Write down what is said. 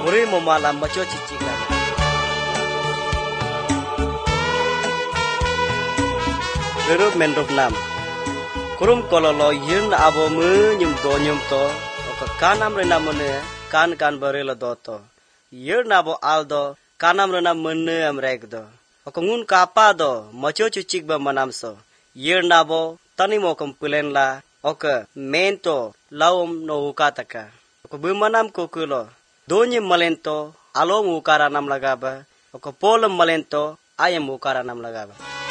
muri momala macho cicika. Berup menrup nam. Kurum kololo yin abo mu nyum to. Oka kanam rena mene kan barela doto. Yin abo aldo kanam rena mene amregdo. Oka ngun kapa do macho cicik ba manamso. Yin abo tani mo kumpulen la. Oka mento laum no ukataka. Oka bumanam kukulo. Donyi malento alo mukara nam lagaba. Oka polem malento ayam mukara nam lagaba.